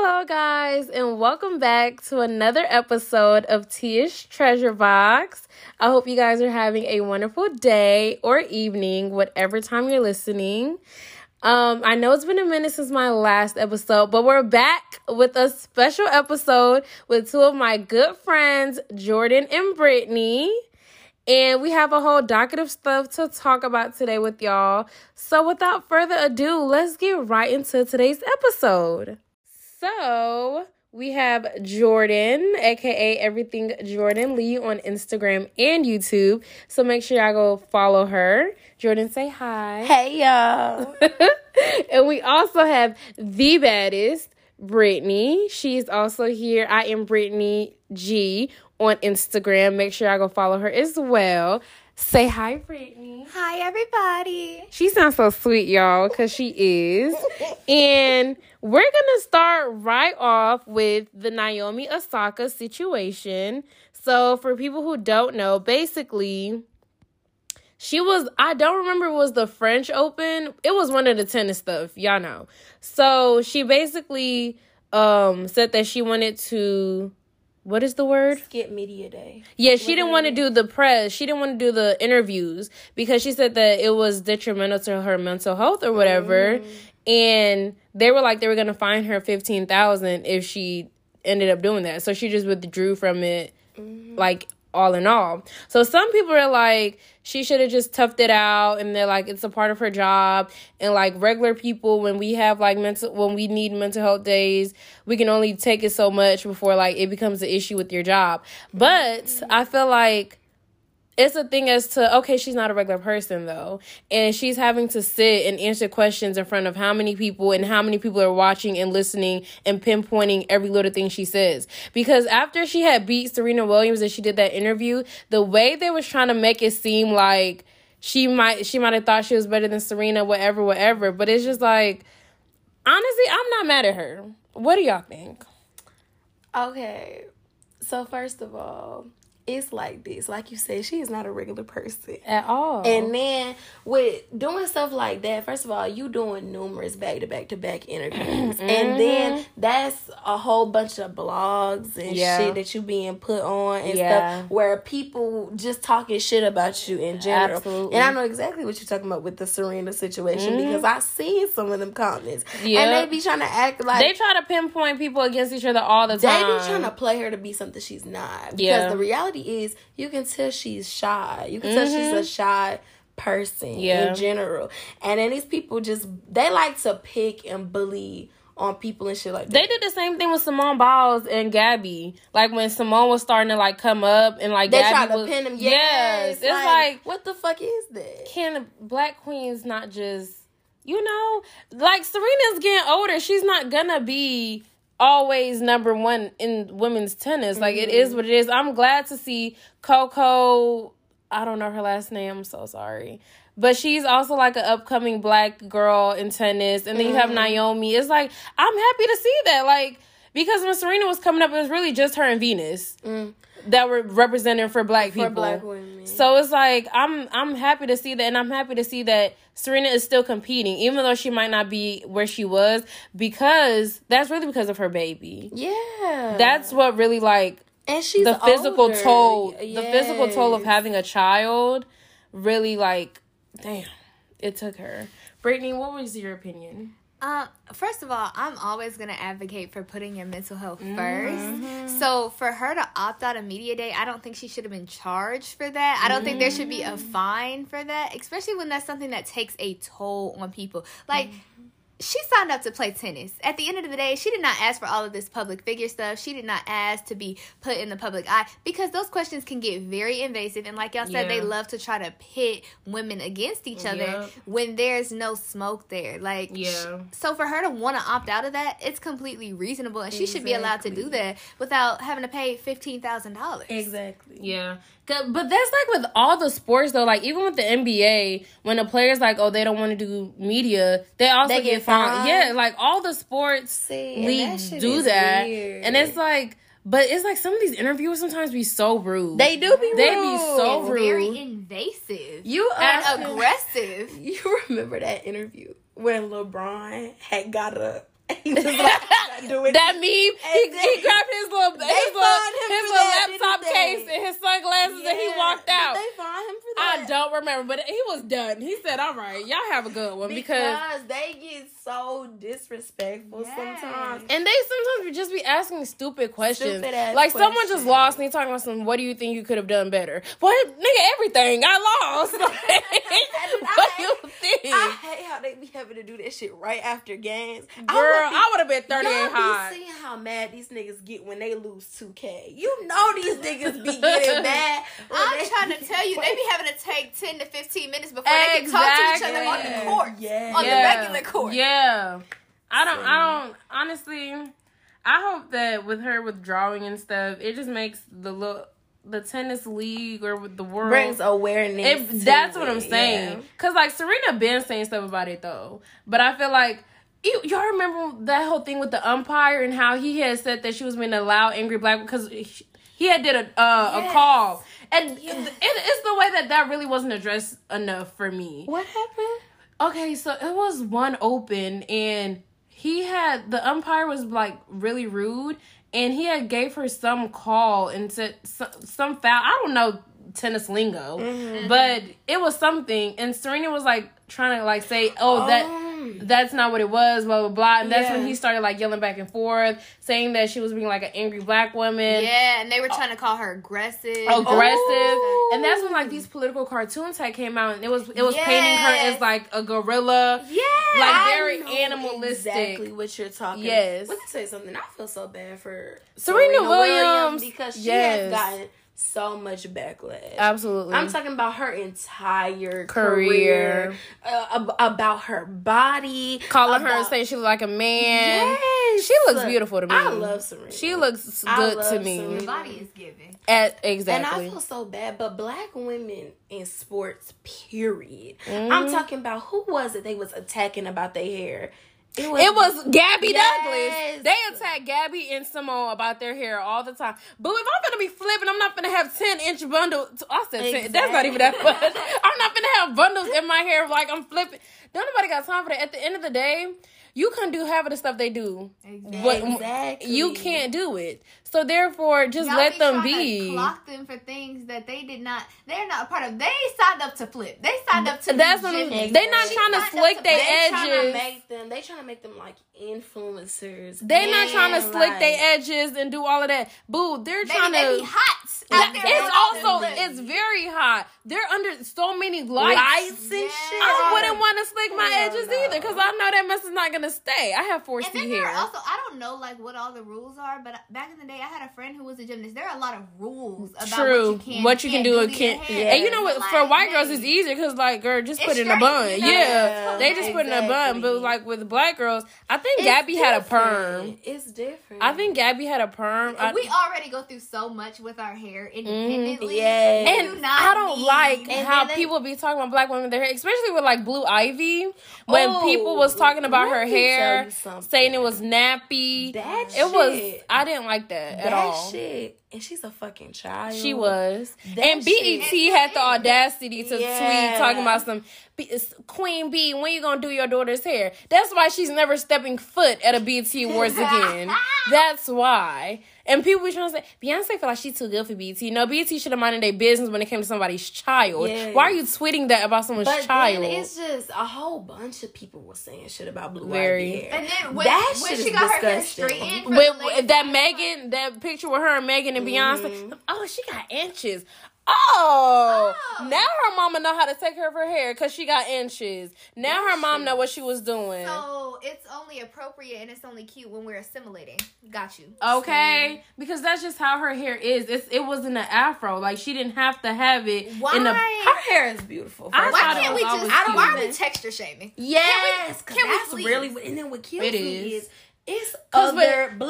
Hello, guys, and welcome back to another episode of Tia's Treasure Box. I hope you guys are having a wonderful day or evening, whatever time you're listening. I know it's been a minute since my last episode, but we're back with a special episode with two of my good friends, Jordan and Brittany. And we have a whole docket of stuff to talk about today with y'all. So without further ado, let's get right into today's episode. So we have Jordan, aka Everything Jordan Lee, on Instagram and YouTube. So make sure y'all go follow her. Jordan, say hi. Hey, y'all. And we also have the baddest, Brittany. She's also here. I am Brittany G on Instagram. Make sure y'all go follow her as well. Say hi, Brittany. Hi, everybody. She sounds so sweet, y'all, because she is. And we're going to start right off with the Naomi Osaka situation. So for people who don't know, basically, I don't remember if it was the French Open. It was one of the tennis stuff, y'all know. So she basically said that she wanted to, what is the word? Skip media day. Yeah, she didn't want to do the press. She didn't want to do the interviews because she said that it was detrimental to her mental health or whatever. And they were going to fine her $15,000 if she ended up doing that. So she just withdrew from it, all in all. So some people are like, she should have just toughed it out, and they're like, it's a part of her job. And like regular people, when we have when we need mental health days, we can only take it so much before it becomes an issue with your job. But I feel like it's a thing as to, okay, she's not a regular person, though. And she's having to sit and answer questions in front of how many people, and how many people are watching and listening and pinpointing every little thing she says. Because after she had beat Serena Williams and she did that interview, the way they was trying to make it seem like she might have thought she was better than Serena, whatever. But it's just like, honestly, I'm not mad at her. What do y'all think? Okay. So first of all, it's like this. Like you said, she is not a regular person. At all. And then with doing stuff like that, first of all, you doing numerous back-to-back interviews. And then that's a whole bunch of blogs and shit that you being put on and stuff where people just talking shit about you in general. Absolutely. And I know exactly what you're talking about with the Serena situation because I seen some of them comments. Yeah. And they be trying to act like... They try to pinpoint people against each other all the time. They be trying to play her to be something she's not. Because the reality is, you can tell she's shy. You can tell she's a shy person in general. And then these people they like to pick and bully on people and shit like that. They did the same thing with Simone Biles and Gabby. Like when Simone was starting to come up and they Gabby tried to pin them. Yes. It's like, what the fuck is that? Can the black queens not just, Serena's getting older. She's not gonna be always number one in women's tennis. It is what it is. I'm glad to see Coco. I don't know her last name. I'm so sorry. But she's also an upcoming black girl in tennis. And then you have Naomi. It's I'm happy to see that. Because when Serena was coming up, it was really just her and Venus that were representing for black people. For black women. So it's I'm happy to see that. And I'm happy to see that Serena is still competing, even though she might not be where she was, because that's really because of her baby. Yeah. That's what really and she's the physical older. toll. The physical toll of having a child really damn, it took her. Brittany, what was your opinion? First of all, I'm always going to advocate for putting your mental health first. So for her to opt out of media day, I don't think she should have been charged for that. I don't think there should be a fine for that, especially when that's something that takes a toll on people. She signed up to play tennis. At the end of the day, she did not ask for all of this public figure stuff. She did not ask to be put in the public eye, because those questions can get very invasive. And like y'all said, they love to try to pit women against each other when there's no smoke there. So for her to want to opt out of that, it's completely reasonable. And she should be allowed to do that without having to pay $15,000. Exactly. Yeah. But that's with all the sports, though. Even with the NBA, when the players they don't want to do media, they also get fined. Yeah, all the sports leagues do that. Weird. And it's but it's some of these interviewers sometimes be so rude. They do be rude. They be so rude. Very invasive. And aggressive. You remember that interview when LeBron had got up? He was doing that meme. He grabbed his little laptop case and his sunglasses and he walked out. Did they find him for that? I don't remember, but he was done. He said, "All right, y'all have a good one," because they get so disrespectful sometimes, and they sometimes just be asking stupid questions. Like someone just lost and they talking about some. What do you think you could have done better? What, nigga? Everything. I lost. What do you think? I hate how they be having to do that shit right after games. Girl, I would have been 38 high. Be seeing how mad these niggas get when they lose 2K. You know these niggas be getting mad. I'm trying to tell you, they be having to take 10 to 15 minutes before they can talk to each other on the court. On the regular court. Yeah. I don't honestly, I hope that with her withdrawing and stuff, it just makes the tennis league or with the world brings awareness. That's what I'm saying. Yeah. Cause like Serena been saying stuff about it though, but I feel like y'all remember that whole thing with the umpire and how he had said that she was going to allow angry black because he had did a call, and it's the way that really wasn't addressed enough for me. What happened? Okay, so it was one open and the umpire was like really rude. And he had gave her some call and said some foul. I don't know tennis lingo, but it was something. And Serena was like trying to like say, that's not what it was, blah, blah, blah. And that's when he started like yelling back and forth, saying that she was being like an angry black woman. Yeah, and they were trying to call her aggressive. And that's when like these political cartoons had came out and it was painting her as like a gorilla. Yeah. Like very animalistic. Exactly what you're talking. Yes. Let me tell you something. I feel so bad for Serena Williams because she has gotten so much backlash. Absolutely. I'm talking about her entire career. About her body. Calling her and saying she looked like a man. Yes. She looks beautiful to me. I love Serena. She looks good to me. Serena. The body is giving. Exactly. And I feel so bad, but black women in sports, period. I'm talking about who was it they was attacking about their hair? It was Gabby Douglas. They attack Gabby and Simone about their hair all the time. But if I'm gonna be flipping, I'm not gonna have 10-inch bundles. I said 10. Exactly. That's not even that much. I'm not gonna have bundles in my hair like I'm flipping. Don't nobody got time for that. At the end of the day, you can do half of the stuff they do. Exactly. You can't do it. So therefore, just let them be. To clock them for things that they're not a part of. They signed up to flip. They signed up to That's what they're not trying to slick their edges. They trying to make them like influencers. They're not trying to slick their edges and do all of that. Boo, they're trying to be hot. It's very hot. They're under so many lights and shit. I wouldn't want to slick my edges either because I know that mess is not gonna stay. I have 4C hair. Also, I don't know like what all the rules are, but back in the day, I had a friend who was a gymnast. There are a lot of rules about what you can do and can't. And you know what? For white girls, it's easier because like, girl, just put in a bun. Yeah, they just put in a bun. But like with black girls, I think Gabby had a perm. It's different. I think Gabby had a perm. We already go through so much with our hair independently. And I don't like how people be talking about black women with their hair, especially with like Blue Ivy. When people was talking about her hair, saying it was nappy. I didn't like that at all. Shit. And she's a fucking child. She was. And BET had the audacity to tweet talking about some Queen B, when you gonna do your daughter's hair? That's why she's never stepping foot at a BET Awards again. That's why. And people be trying to say, Beyonce feel like she's too good for BET. No, BET should have minded their business when it came to somebody's child. Yes. Why are you tweeting that about someone's child? Then it's just a whole bunch of people were saying shit about Blue Ivy hair. And then when she got her hair straightened, with that Megan, that picture with her and Megan and Beyonce. Oh, she got inches. Oh, now her mama know how to take care of her hair because she got inches. Now her mom know what she was doing. So it's only appropriate and it's only cute when we're assimilating. Got you. Okay, because that's just how her hair is. It wasn't an afro. Like she didn't have to have it. Why? Her hair is beautiful. Why can't we just? Why are we texture shaming? Yes, because that's really. And then what kills me is. It's other black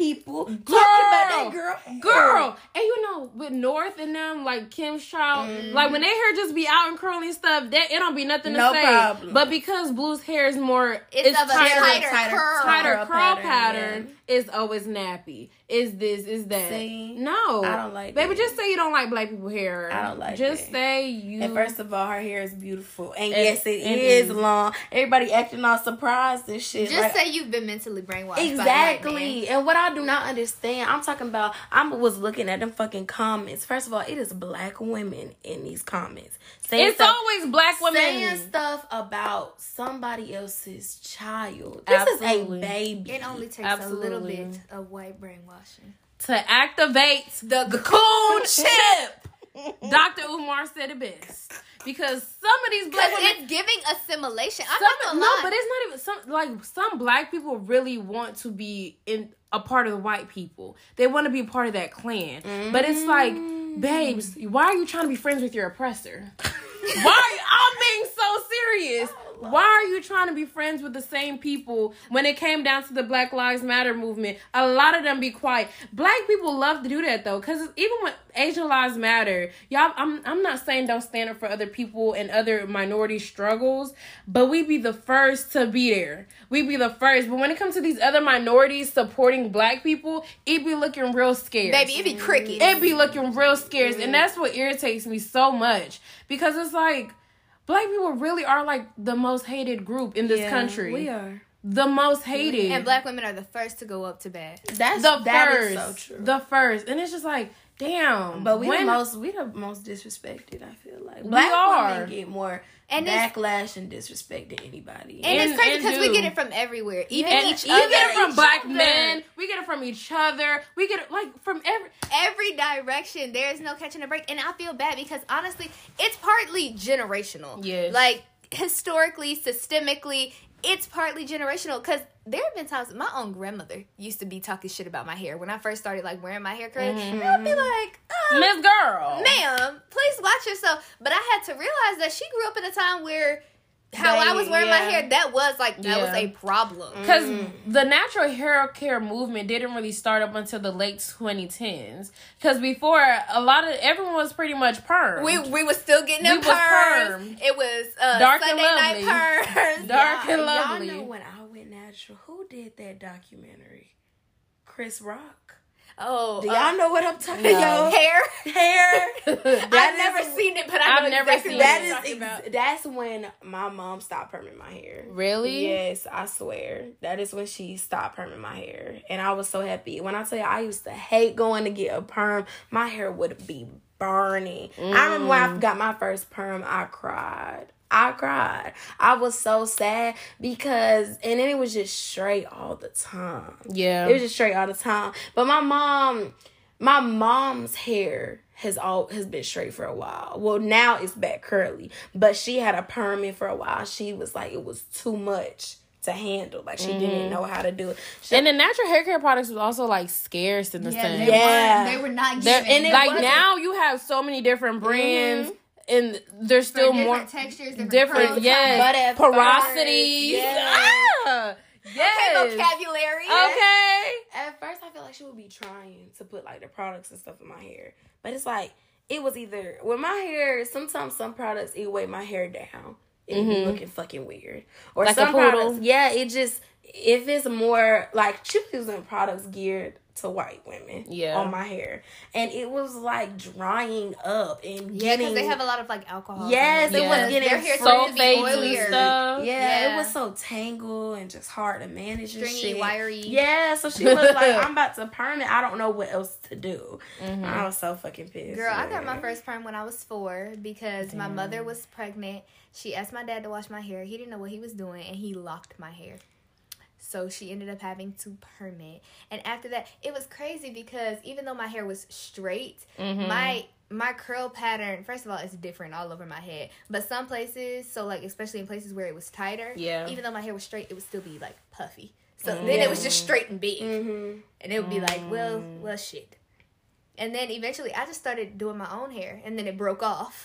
people talking about that girl. And you know, with North and them, like Kim's child, like when they hair just be out and curly stuff, it don't be nothing to say. Problem. But because Blue's hair is more, it's of a tighter curl pattern. It's always nappy. Is this? Is that? See, no, I don't like. Baby, that. just say you don't like black people hair. I don't like. Just that. say you. And first of all, her hair is beautiful, and yes, it is long. Everybody acting all surprised and shit. Just say you've been mentally brainwashed. Exactly. And what I do not understand, I'm talking about. I was looking at them fucking comments. First of all, it is black women in these comments. It's always black women saying stuff about somebody else's child. This is a baby. It only takes a little bit of white brainwashing to activate the cocoon chip. Dr. Umar said it best. Because some of these black women, it's giving assimilation. I'm not gonna lie. But it's not even some black people really want to be in a part of the white people. They want to be part of that clan. But it's like, babes, why are you trying to be friends with your oppressor? I'm being so serious. Why are you trying to be friends with the same people when it came down to the Black Lives Matter movement? A lot of them be quiet. Black people love to do that though, because even when Asian lives matter, y'all, I'm not saying don't stand up for other people and other minority struggles, but we be the first to be there. We be the first. But when it comes to these other minorities supporting black people, it be looking real scarce. Baby, it be crickets. It be looking real scarce. And that's what irritates me so much. Because it's like, black people really are like the most hated group in this country. We are. The most hated. And black women are the first to go up to bat. That is so true. The first. And it's just like, damn. But we the most disrespected, I feel like. Black women get more backlash and disrespect than anybody. And it's crazy because we get it from everywhere. Even each other. We get it from black men. We get it from each other. We get it like from every direction. There is no catching a break. And I feel bad because honestly, it's partly generational. Yes. Like historically, systemically, it's partly generational because there have been times my own grandmother used to be talking shit about my hair when I first started like wearing my hair curly. And I'd be like, Miss Girl, ma'am, please watch yourself. But I had to realize that she grew up in a time where I was wearing my hair, that was a problem. Because the natural hair care movement didn't really start up until the late 2010s. Because before, everyone was pretty much perm. We was still getting them perms. It was dark Sunday and lovely. night perms. Dark and lovely. Y'all know when I went natural, who did that documentary? Chris Rock. Oh, do y'all know what I'm talking about? Hair. I've never seen it, but I've never seen it. That's when my mom stopped perming my hair. Really? Yes, I swear. That is when she stopped perming my hair. And I was so happy. When I tell you, I used to hate going to get a perm. My hair would be burning. I remember when I got my first perm, I cried. I was so sad because, and then it was just straight all the time. Yeah. It was just straight all the time. But my mom's hair has been straight for a while. Well, now it's back curly. But she had a perm in for a while. She was like, it was too much to handle. Like, she didn't know how to do it. And the natural hair care products was also, like, scarce in the sense. They were not giving. And like, now you have so many different brands. And there's still more textures, different porosities. Yes. Okay, vocabulary. Okay. At first, I feel like she would be trying to put like the products and stuff in my hair, but it's like it was either with my hair. Sometimes some products it weigh my hair down. It be looking fucking weird, or like some products. Yeah, it just if it's more like she was using products geared to white women on my hair, and it was like drying up and because they have a lot of like alcohol. Yes, it was getting their hair sulfates and stuff. Yeah, it was so tangled and just hard to manage and stringy, shit. wiry. Yeah, so she was like, "I'm about to perm it. I don't know what else to do." I was so fucking pissed. Girl, I got my first perm when I was 4 because my mother was pregnant. She asked my dad to wash my hair. He didn't know what he was doing, and he locked my hair. So she ended up having to perm it. And after that, it was crazy because even though my hair was straight, my curl pattern, first of all, it's different all over my head. But some places, so like especially in places where it was tighter, even though my hair was straight, it would still be like puffy. So then it was just straight and big. And it would be like, well, shit. And then eventually I just started doing my own hair. And then it broke off.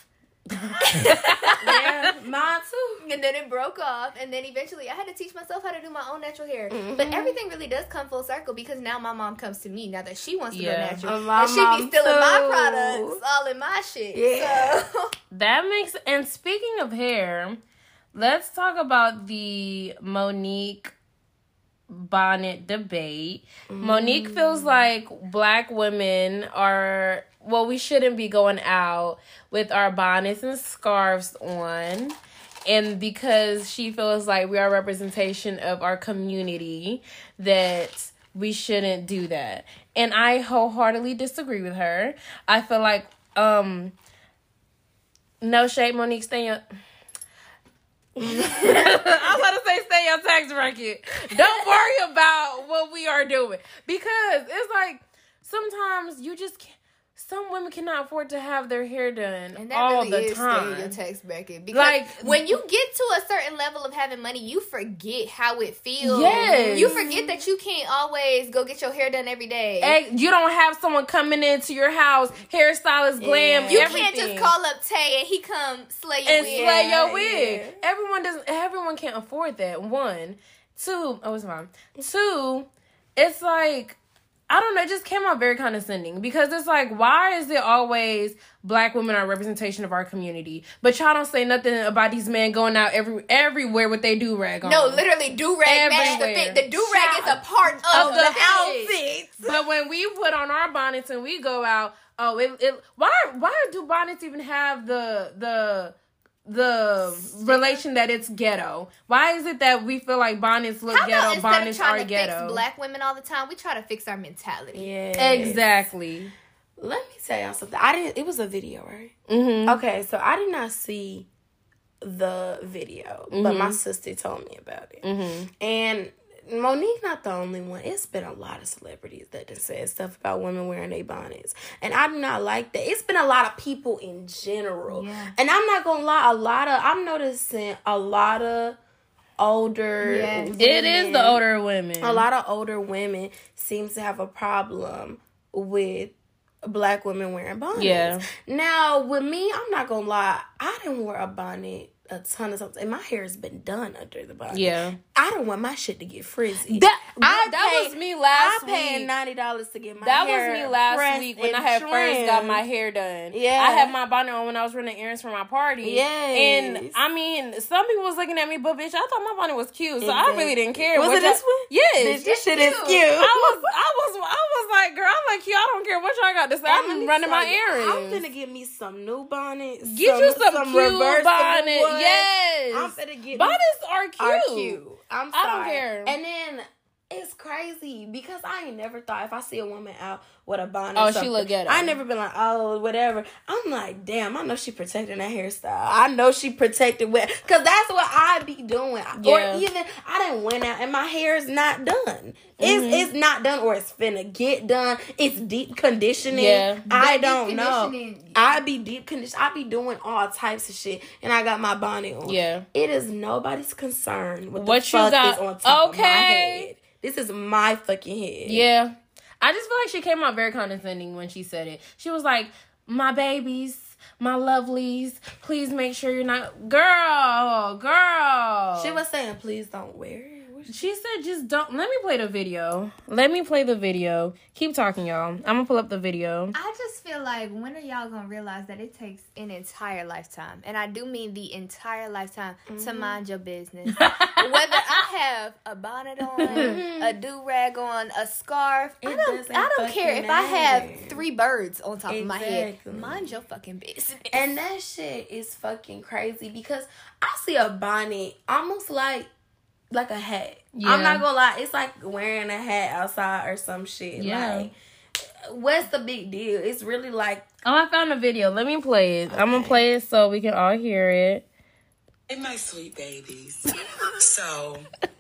Yeah, mine too. And then it broke off, and then eventually I had to teach myself how to do my own natural hair. But everything really does come full circle because now my mom comes to me now that she wants to go natural. And she be stealing my products, all in my shit. Yeah. So. That makes... And speaking of hair, let's talk about the Monique bonnet debate. Monique feels like black women are... Well, we shouldn't be going out with our bonnets and scarves on. And because she feels like we are a representation of our community, that we shouldn't do that. And I wholeheartedly disagree with her. I feel like, no shade, Monique, stay in... I was about to say stay in your tax bracket. Don't worry about what we are doing. Because it's like, sometimes you just can't. Some women cannot afford to have their hair done And that all really the time. Stay in your tax bracket. Because Like, when you get to a certain level of having money, you forget how it feels. Yes. You forget that you can't always go get your hair done every day. And you don't have someone coming into your house, hairstylist, glam, You everything. can't just call up Tay and he come slay your and wig. slay your wig. Yeah. Everyone can't afford that. One. Two, it's fine. Two, it's like, I don't know, it just came out very condescending because it's like, why is it always black women are a representation of our community? But y'all don't say nothing about these men going out everywhere with their do-rag on. No, literally, do-rag match the fit. The do-rag is a part of the outfit. But when we put on our bonnets and we go out, why do bonnets even have the relation that it's ghetto? Why is it that we feel like bonnets look ghetto, bonnets are ghetto? Fix black women all the time, we try to fix our mentality. Yeah, exactly. Let me tell y'all something. It was a video, right? Mm-hmm. Okay, so I did not see the video, but my sister told me about it. And Monique not the only one. It's been a lot of celebrities that just said stuff about women wearing their bonnets. And I do not like that. It's been a lot of people in general. Yeah. And I'm not going to lie, I'm noticing a lot of older women. It is the older women. A lot of older women seems to have a problem with black women wearing bonnets. Yeah. Now, with me, I'm not going to lie, I didn't wear a bonnet a ton of times, and my hair has been done under the bonnet. Yeah. I don't want my shit to get frizzy. That was me last week. I paid $90 to get my That hair was me last week when I had first got my hair done. Yeah. I had my bonnet on when I was running errands for my party. Yes. And, I mean, some people was looking at me, but bitch, I thought my bonnet was cute, so Exactly. I really didn't care. Was it this one? Yes. This shit is cute. I was like, girl, I'm like, cute. I don't care what y'all got to say. I'm running my errands. I'm finna get me some new bonnets. Get you some cute reversible bonnet. ones. Yes. I'm finna get bonnets are cute. I'm sorry. I don't care. And then it's crazy because I ain't never thought if I see a woman out with a bonnet. Oh, she look ghetto. I ain't never been like, oh, whatever. I'm like, damn, I know she protecting that hairstyle. I know she protected with, because that's what I be doing. Yeah. Or even I done went out and my hair is not done. It's not done, or it's finna get done. It's deep conditioning. Yeah. I don't know. I be deep conditioning. I be doing all types of shit, and I got my bonnet on. Yeah. It is nobody's concern what What the you fuck got- is on top of my okay. head. This is my fucking head. Yeah. I just feel like she came out very condescending when she said it. She was like, my babies, my lovelies, please make sure you're not... Girl. She was saying, please don't wear it. She said, just don't... Let me play the video. Let me play the video. Keep talking, y'all. I'm going to pull up the video. I just feel like, when are y'all gonna realize that it takes an entire lifetime, and I do mean the entire lifetime, to mind your business? Whether I have a bonnet on, a do-rag on, a scarf, I don't care if I have 3 birds on top of my head. Mind your fucking business. And that shit is fucking crazy because I see a bonnet almost like a hat. Yeah. I'm not gonna lie, it's like wearing a hat outside or some shit. Yeah. Like, what's the big deal? It's really like... Oh, I found a video. Let me play it. Okay. I'm going to play it so we can all hear it. Hey, my sweet babies. So,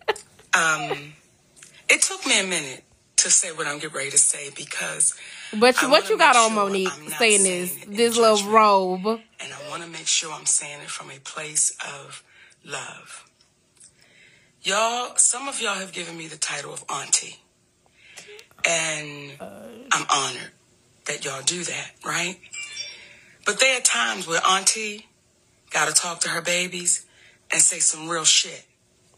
it took me a minute to say what I'm getting ready to say because... But what you got on, Monique, saying this little robe? And I want to make sure I'm saying it from a place of love. Y'all, some of y'all have given me the title of auntie. And I'm honored that y'all do that, right? But there are times where auntie got to talk to her babies, and say some real shit.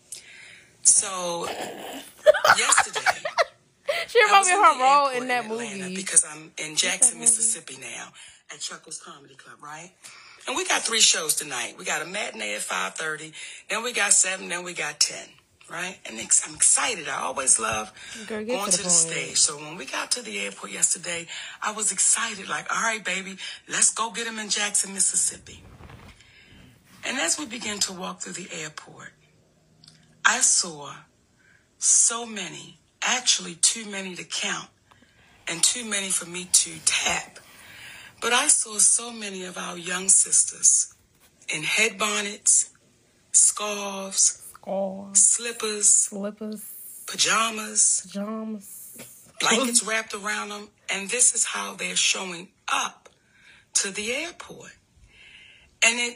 So, yesterday, she reminds me of her role in that Atlanta movie. because I'm in Jackson, Mississippi now at Chuckles Comedy Club, right? And we got 3 shows tonight. We got a matinee at 5:30, then we got 7, then we got 10, right? And I'm excited. I always love going to the stage. So when we got to the airport yesterday, I was excited. Like, all right, baby, let's go get him in Jackson, Mississippi. And as we began to walk through the airport, I saw so many, actually too many to count and too many for me to tap. But I saw so many of our young sisters in head bonnets, scarves, slippers, pajamas, blankets wrapped around them. And this is how they're showing up to the airport. And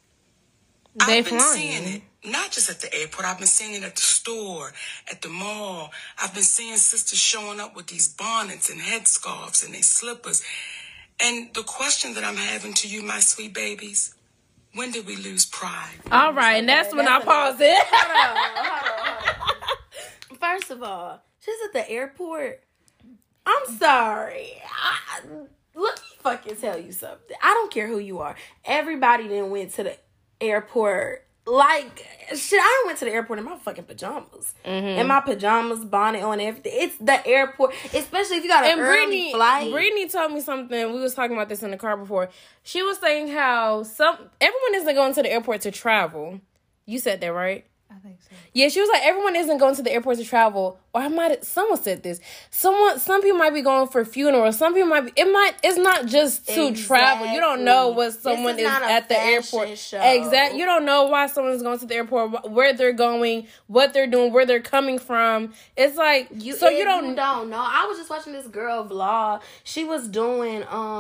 I've been seeing it, not just at the airport. I've been seeing it at the store, at the mall. I've been seeing sisters showing up with these bonnets and headscarves and their slippers. And the question that I'm having to you, my sweet babies, when did we lose pride? All right, and that's when I pause it. Hold on. First of all, just at the airport, I'm sorry. Let me fucking tell you something. I don't care who you are. Everybody then went to the airport. Like, shit, I went to the airport in my fucking pajamas. In my pajamas, bonnet on, everything. It's the airport, especially if you got an early flight. Brittany told me something. We was talking about this in the car before. She was saying how everyone isn't going to the airport to travel. You said that, right? I think so. Yeah, she was like, everyone isn't going to the airport to travel. Or someone said this. Some people might be going for funerals. Some people it's not just to travel. You don't know what someone is at the airport. Show. Exactly. You don't know why someone's going to the airport, where they're going, what they're doing, where they're coming from. It's like, you don't know. I was just watching this girl vlog. She was doing,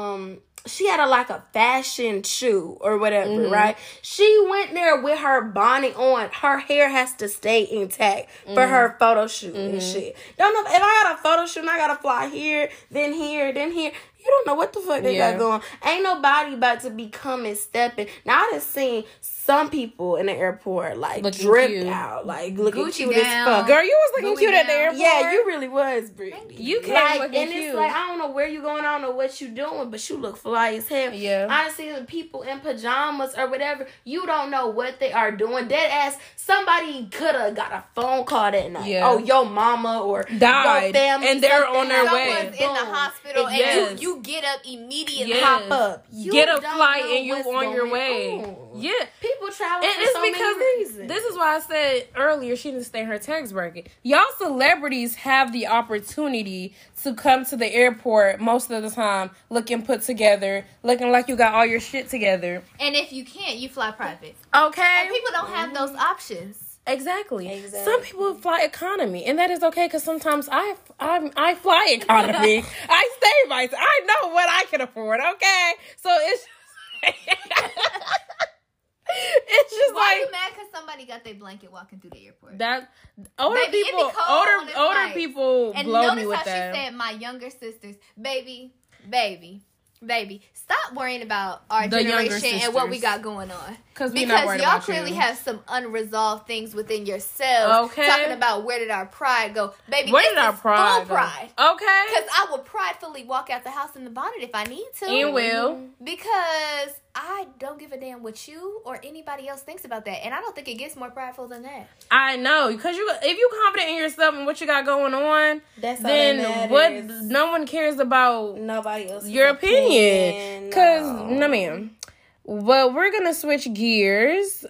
she had a fashion shoot or whatever, right? She went there with her bonnet on. Her hair has to stay intact for her photo shoot and shit. Don't know if I got a photo shoot and I gotta fly here, then here, then here. You don't know what the fuck they got going. Ain't nobody about to be coming stepping. Now I done seen some people in the airport looking dripped cute out, looking Gucci cute down. as fuck. Girl, you was looking cute at the airport. Yeah, you really was, Brittany. You came looking and cute. it's I don't know where you going, I don't know what you doing, but you look fly as hell. Yeah. I see the people in pajamas or whatever. You don't know what they are doing. Dead ass, somebody could have got a phone call that night. Yeah. Oh, your mama or died, your family, and they're on their way. Someone's in the hospital, and you get up immediately. Pop up. You get a don't flight know and you what's on your going way. on. Yeah. People travel And for it's so because many reasons. this is why I said earlier she didn't stay in her tax bracket. Y'all celebrities have the opportunity to come to the airport most of the time looking put together, looking like you got all your shit together. And if you can't, you fly private. Okay. And people don't have those options. Exactly. Some people fly economy, and that is okay because sometimes I fly economy. I stay by. I know what I can afford. Okay, so it's it's just Why are you mad because somebody got their blanket walking through the airport? that older Baby, it be people, cold on this older flight. people And blow notice me with how that. she said, "My younger sisters, baby, stop worrying about our The younger generation and what we sisters. got going on." Because y'all clearly have some unresolved things within yourselves. Okay. Talking about where did our pride go. Baby, Where this did our is pride full go? pride. Okay. Because I will pridefully walk out the house in the bonnet if I need to. And will. Because I don't give a damn what you or anybody else thinks about that. And I don't think it gets more prideful than that. I know. Because if you confident in yourself and what you got going on, That's all then that what? matters. No one cares about Nobody else. your opinion. Because, no ma'am. Well, we're going to switch gears.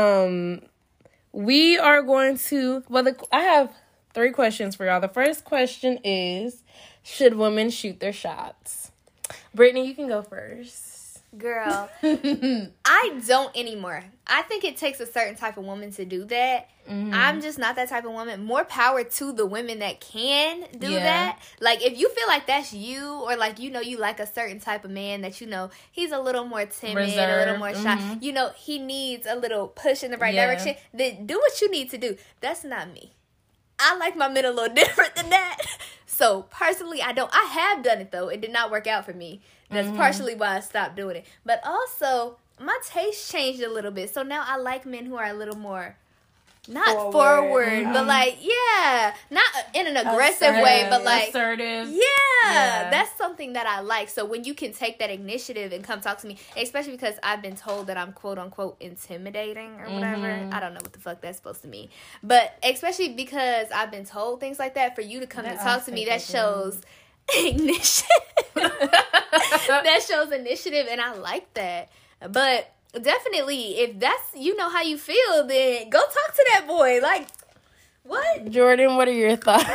We are going to... I have 3 questions for y'all. The first question is, should women shoot their shots? Brittany, you can go first. Girl, I don't anymore. I think it takes a certain type of woman to do that. Mm-hmm. I'm just not that type of woman. More power to the women that can do that. Like, if you feel like that's you, or like, you like a certain type of man that, he's a little more timid, a little more shy. Mm-hmm. He needs a little push in the right direction. Then do what you need to do. That's not me. I like my men a little different than that. So, personally, I have done it, though. It did not work out for me. That's partially why I stopped doing it. But also, my taste changed a little bit. So now I like men who are a little more not forward, but like, yeah, not in an aggressive way, but like assertive. Yeah, that's something that I like. So when you can take that initiative and come talk to me, especially because I've been told that I'm quote unquote intimidating or whatever. I don't know what the fuck that's supposed to mean, but especially because I've been told things like that, for you to come and talk to me, that shows initiative. That shows initiative, and I like that. But definitely, if that's, you know how you feel, then go talk to that boy. Like, what? Jordan, what are your thoughts?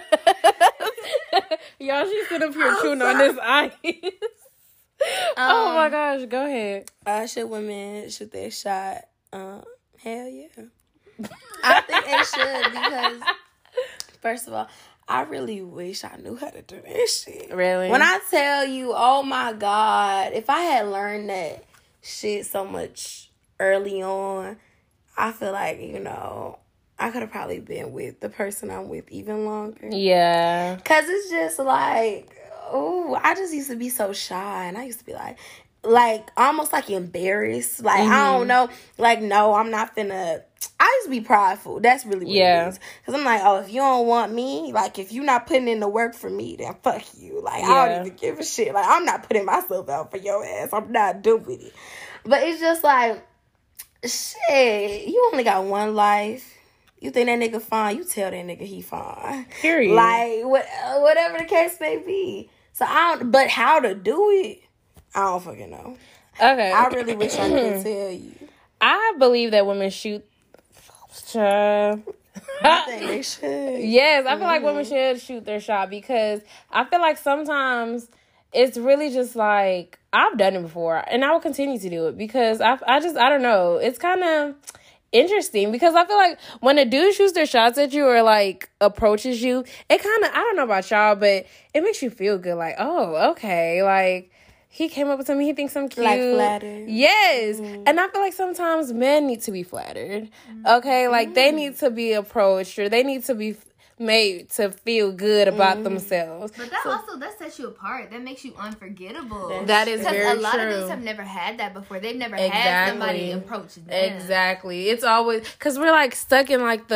Y'all, she's sitting up here chewing on this ice. Oh my gosh, go ahead. Should women shoot their shot? Hell yeah. I think they should, because first of all, I really wish I knew how to do that shit. Really? When I tell you, oh my God, if I had learned that shit so much early on, I feel like, you know, I could have probably been with the person I'm with even longer. Yeah. Because it's just like, oh, I just used to be so shy, and I used to be like almost like embarrassed. Like, I don't know. Like, no, I'm not finna. I used to be prideful. That's really what it is. Because I'm like, oh, if you don't want me, like, if you're not putting in the work for me, then fuck you. Like, I don't even give a shit. Like, I'm not putting myself out for your ass. I'm not doing it. But it's just like, shit, you only got one life. You think that nigga fine, you tell that nigga he fine. Period. Like, whatever the case may be. So, but how to do it, I don't fucking know. Okay. I really wish I could tell you. I believe that women shoot. I think they should. Yes, I feel like women should shoot their shot, because I feel like sometimes it's really just like, I've done it before and I will continue to do it, because I don't know. It's kind of interesting, because I feel like when a dude shoots their shots at you or like approaches you, it kind of, I don't know about y'all, but it makes you feel good. Like, oh, okay, like, he came up to me, he thinks I'm cute. Like flattered. Yes. And I feel like sometimes men need to be flattered. Okay? Like, they need to be approached, or they need to be made to feel good about themselves. But that sets you apart. That makes you unforgettable. That is very true. Because a lot of dudes have never had that before. They've never had somebody approach them. Exactly. It's always, because we're like stuck in like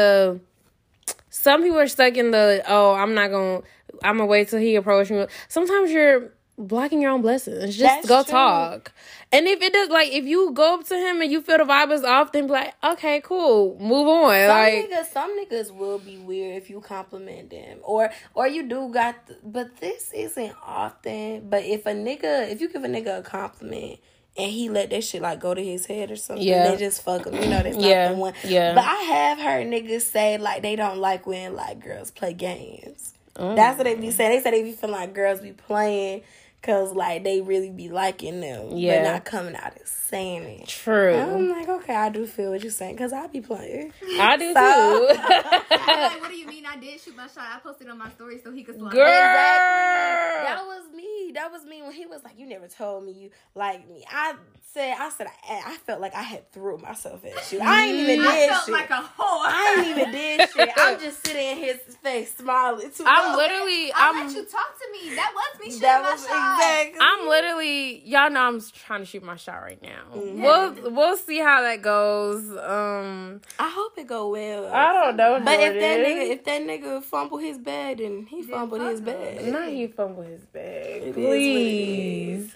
some people are stuck in oh, I'm gonna wait till he approaches me. Sometimes you're blocking your own blessings. Just go talk. And if it does, like, if you go up to him and you feel the vibe is off, then be like, okay, cool, move on. Some niggas will be weird if you compliment them, or you do but this isn't often. But if you give a nigga a compliment and he let that shit like go to his head or something, they just fuck him. You know, that's not the one. Yeah. But I have heard niggas say like they don't like when like girls play games. That's what they be saying. They say they be feeling like girls be playing, because, like, they really be liking them. But not coming out and saying it. True. And I'm like, okay, I do feel what you're saying, because I be playing. I do, too. I'm like, what do you mean I did shoot my shot? I posted on my story so he could slide. Girl! Exactly. That was me when he was like, you never told me you like me. I said I felt like I had threw myself at you. I ain't even did shit. I felt like a whore. I ain't even did shit. I'm just sitting in his face smiling too. I'm literally... I let you talk to me. That was me shooting my shot. Exactly. I'm literally... Y'all know I'm trying to shoot my shot right now. Mm-hmm. We'll see how that goes. I hope it go well. I don't know, but if that nigga fumble his bag, then he fumbled his bag. Not he fumbled his bag. Please.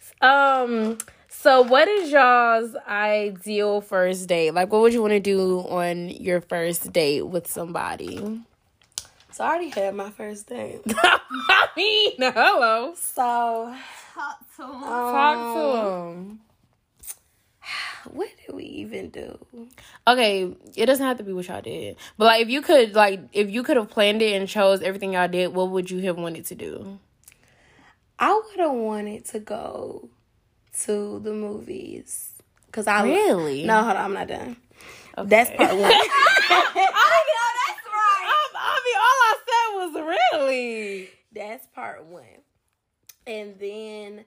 So what is y'all's ideal first date? Like, what would you want to do on your first date with somebody? So I already had my first date. I mean, hello. So talk to him. Talk to him. What did we even do? Okay, it doesn't have to be what y'all did. But like, if you could have planned it and chose everything y'all did, what would you have wanted to do? I would have wanted to go to the movies. Cause no, hold on, I'm not done. Okay. That's part one. I know, that's right. I mean, all I said was really. That's part one. And then,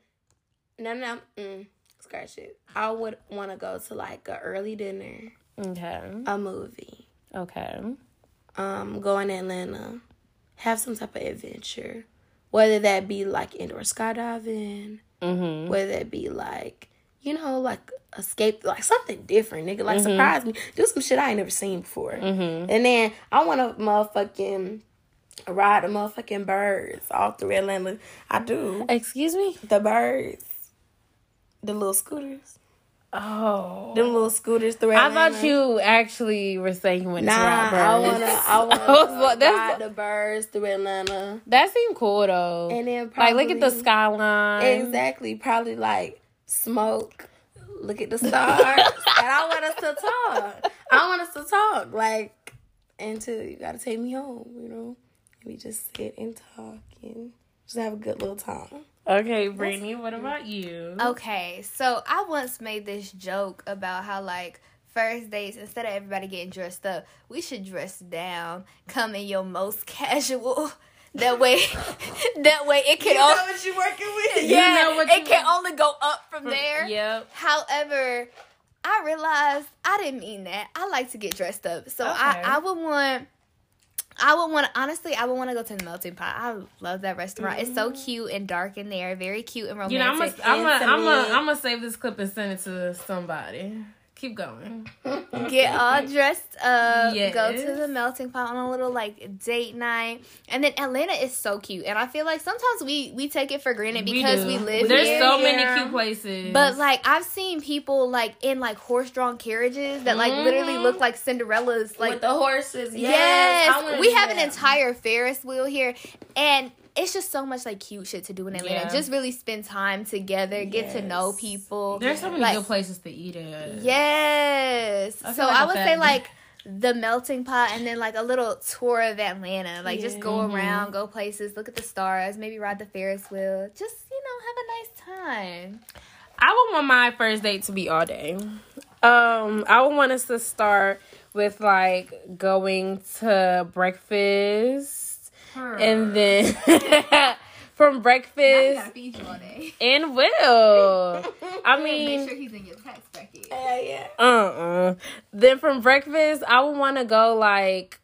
scratch it. I would want to go to like an early dinner. Okay. A movie. Okay. Go in Atlanta. Have some type of adventure. Whether that be like indoor skydiving. Mm-hmm. Whether that be like, like escape, like something different, nigga. Like surprise me, do some shit I ain't never seen before. And then I want to motherfucking ride the motherfucking birds all through Atlanta. I do. Excuse me? The birds, the little scooters. Oh, them little scooters through Atlanta. I thought you actually were saying you went to ride birds. I wanna ride the birds through Atlanta. That seemed cool though. And then probably, like, look at the skyline. Exactly. Probably like smoke. Look at the stars. And I want us to talk. Like, until you gotta take me home. We just sit and talk and just have a good little time. Okay, Brittany, what about you? Okay, so I once made this joke about how, like, first dates, instead of everybody getting dressed up, we should dress down, come in your most casual. That way it can know what you're working with. Yeah, it can only go up from there. Yep. However, I realized I didn't mean that. I like to get dressed up. So okay. I would want to go to the Melting Pot. I love that restaurant. It's so cute and dark in there. Very cute and romantic. I'm gonna save this clip and send it to somebody. Keep going. Get all dressed up. Yes. Go to the Melting Pot on a little, like, date night. And then Atlanta is so cute. And I feel like sometimes we take it for granted because we live There's here. There's so many cute places. But, like, I've seen people, like, in, like, horse-drawn carriages that, like, literally look like Cinderella's. Like, with the horses. Yes. We have an entire Ferris wheel here. And it's just so much, like, cute shit to do in Atlanta. Yeah. Just really spend time together, get to know people. There's so many good places to eat at. Yes. So I would say, like, the Melting Pot and then, like, a little tour of Atlanta. Like, just go around, go places, look at the stars, maybe ride the Ferris wheel. Just, have a nice time. I would want my first date to be all day. I would want us to start with, like, going to breakfast. And then from breakfast and Will. I mean, make sure he's in your tax bracket. Yeah. Then from breakfast, I would want to go like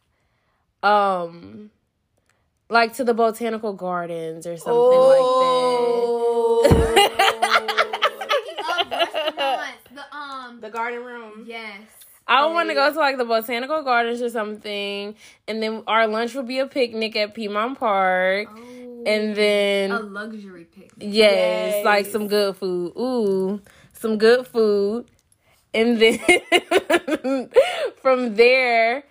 to the botanical gardens or something like that. Speaking of restaurants, the garden room. Yes. I would want to go to, like, the botanical gardens or something. And then our lunch would be a picnic at Piedmont Park. Oh, and then a luxury picnic. Yes, like some good food. Ooh, some good food. And then from there,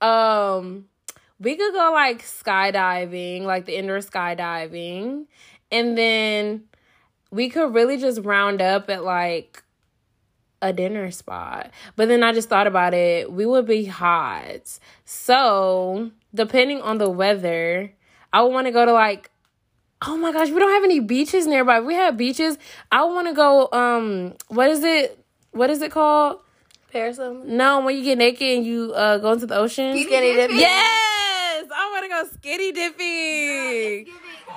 we could go, like, skydiving, like the indoor skydiving. And then we could really just round up at, like, a dinner spot. But then I just thought about it. We would be hot. So, depending on the weather, I would want to go to, like, oh my gosh, we don't have any beaches nearby. If we have beaches, I want to go, what is it called? Parasailing? No, when you get naked and you go into the ocean. Skinny dipping? Yes! I want to go skinny dipping.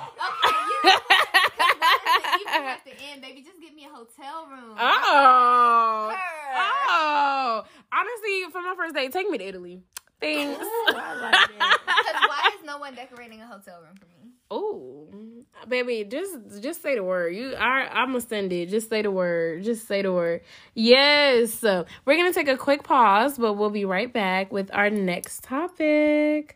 Even at the end, baby, just get me a hotel room. Oh. Honestly, for my first date, take me to Italy. Thanks. I like that. Because why is no one decorating a hotel room for me? Oh, baby, just say the word. I'm gonna send it. Just say the word. Yes. So we're gonna take a quick pause, but we'll be right back with our next topic.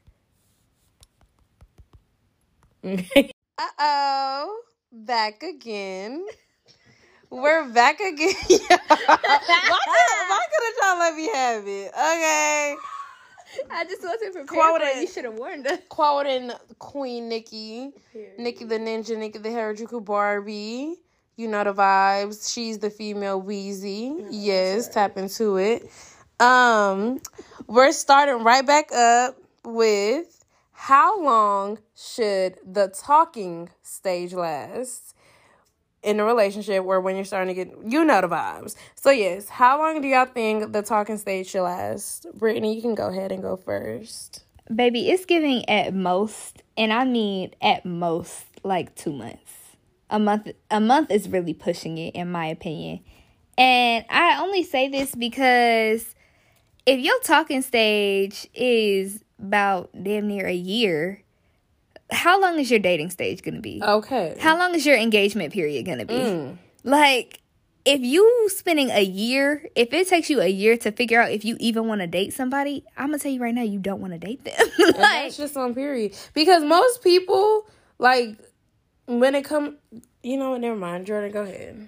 Back again. We're back again. Why couldn't y'all let me have it? Okay. I just wasn't prepared for it. You should have warned us. Quoting Queen Nicki. Nicki the Ninja, Nicki the Harajuku Barbie. You know the vibes. She's the female Wheezy. Yes, tap into it. We're starting right back up with how long should the talking stage last in a relationship or when you're starting to get, you know the vibes. So yes, how long do y'all think the talking stage should last? Brittany, you can go ahead and go first. Baby, it's giving at most, and I mean at most, like 2 months. A month is really pushing it, in my opinion. And I only say this because if your talking stage is about damn near a year, how long is your dating stage going to be? Okay. How long is your engagement period going to be? Like, if you spending a year, if it takes you a year to figure out if you even want to date somebody, I'm gonna tell you right now, you don't want to date them. Like, that's just on period. Because most people, like, when it comes, you know what? Never mind, Jordan. Go ahead.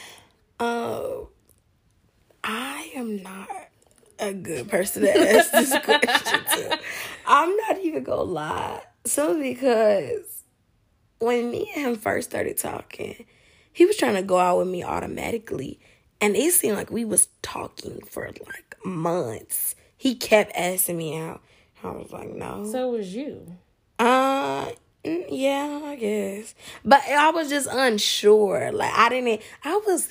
I am not a good person to ask this question to. I'm not even gonna lie. So because when me and him first started talking, he was trying to go out with me automatically. And it seemed like we was talking for like months. He kept asking me out. I was like, no. So was you. Yeah, I guess. But I was just unsure. Like, I was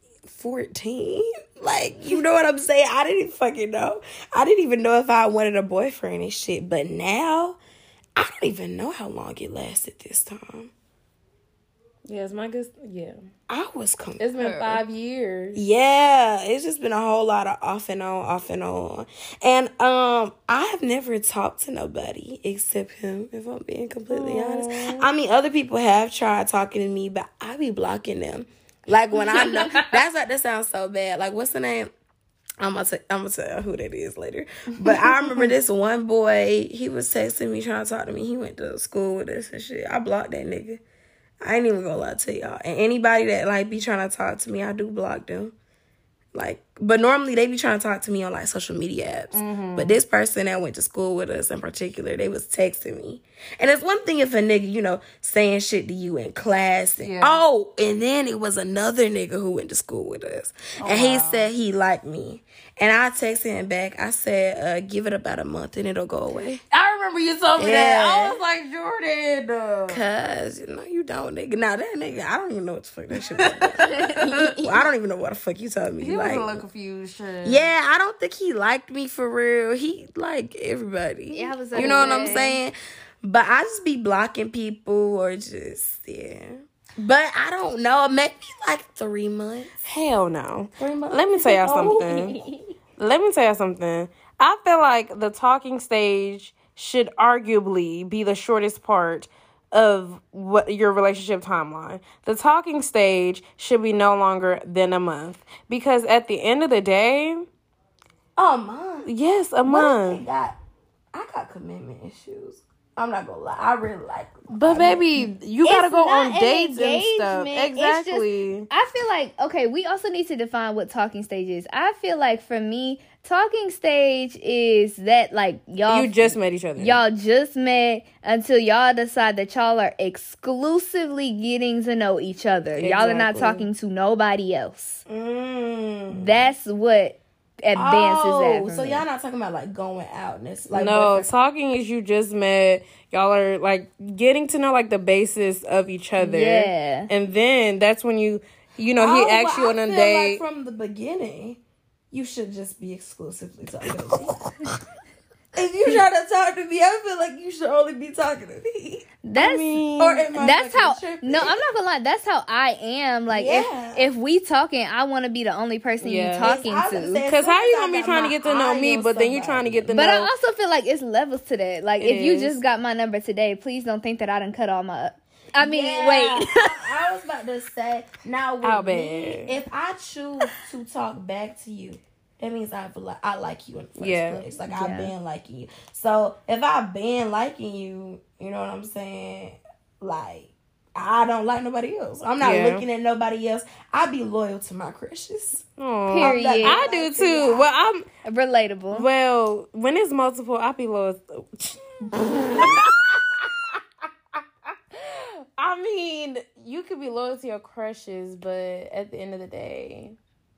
14. Like, you know what I'm saying? I didn't fucking know. I didn't even know if I wanted a boyfriend and shit. But now, I don't even know how long it lasted this time. Yeah, it's my good. Yeah. I was confused. It's been 5 years. Yeah, it's just been a whole lot of off and on. And I have never talked to nobody except him, if I'm being completely honest. I mean, other people have tried talking to me, but I be blocking them. Like, when I know, that sounds so bad. Like, what's the name? I'm gonna tell you who that is later. But I remember this one boy, he was texting me, trying to talk to me. He went to school with us and shit. I blocked that nigga. I ain't even gonna lie to y'all. And anybody that, like, be trying to talk to me, I do block them. Like, but normally they be trying to talk to me on, like, social media apps. Mm-hmm. But this person that went to school with us in particular, they was texting me. And it's one thing if a nigga, you know, saying shit to you in class. And, and then it was another nigga who went to school with us. And he said he liked me. And I texted him back. I said, give it about a month and it'll go away. I remember you told me that. I was like, Jordan. Cause, no, you don't, nigga. Now, that nigga, I don't even know what the fuck that shit was. Well, I don't even know what the fuck you told me. He was a little confused. Shit. Yeah, I don't think he liked me for real. He liked everybody. Yeah, I was you know what I'm saying? But I just be blocking people or just, But I don't know. Maybe like 3 months. Hell no. 3 months. Let me tell y'all something. I feel like the talking stage should arguably be the shortest part of what your relationship timeline. The talking stage should be no longer than a month. Because at the end of the day... A month? Yes, a month. I got commitment issues. I'm not gonna lie. I really like them. But baby, you gotta go on dates and stuff. Exactly. Just, I feel like, okay, we also need to define what talking stage is. I feel like for me, talking stage is that, like, you just met each other. Y'all just met until y'all decide that y'all are exclusively getting to know each other. Exactly. Y'all are not talking to nobody else. That's what advances that. So y'all not talking about like going out and it's like no, talking is you just met. Y'all are like getting to know like the basis of each other. Yeah. And then that's when you know, he asks you on a date. Like from the beginning, you should just be exclusively talking to me. If you try to talk to me, I feel like you should only be talking to me. That's how. Tripping? No, I'm not gonna lie. That's how I am. Like, if we talking, I want to be the only person you talking to. Because how you gonna be trying to get to know me, but then you trying to get to know? But I also feel like it's levels to that. Like, if you just got my number today, please don't think that I done cut all my. I mean, wait. I was about to say now. With me, if I choose to talk back to you, that means I like you in the first place. Like, I've been liking you. So, if I've been liking you, you know what I'm saying? Like, I don't like nobody else. I'm not looking at nobody else. I be loyal to my crushes. Period. I do too. Well, I'm... Relatable. Well, when it's multiple, I be loyal. I mean, you could be loyal to your crushes, but at the end of the day...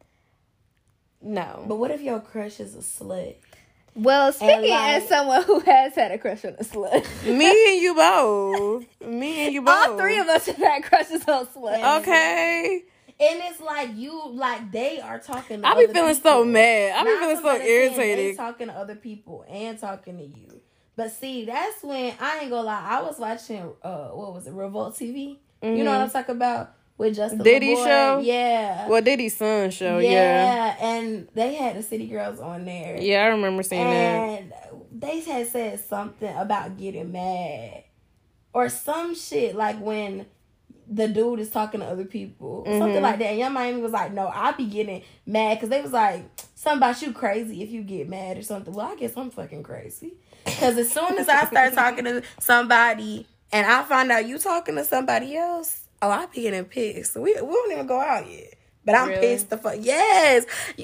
No. But what if your crush is a slut? Well, speaking as someone who has had a crush on a slut. Me and you both. All three of us have had crushes on sluts. Okay. And it's like they are talking to I be feeling so mad. I be feeling so irritated. They talking to other people and talking to you. But see, that's when, I ain't gonna lie, I was watching, what was it, Revolt TV? Mm-hmm. You know what I'm talking about? With Justin Diddy's LaBoy. show? Yeah. Well, Diddy's son show, yeah. And they had the City Girls on there. Yeah, I remember seeing that. And they had said something about getting mad. Or some shit, like when the dude is talking to other people. Something like that. And Young Miami was like, no, I be getting mad. Because they was like, something about you crazy if you get mad or something. Well, I guess I'm fucking crazy. Because as soon as I start talking to somebody and I find out you talking to somebody else, I be getting pissed. We don't even go out yet. But I'm pissed the fuck. Yes.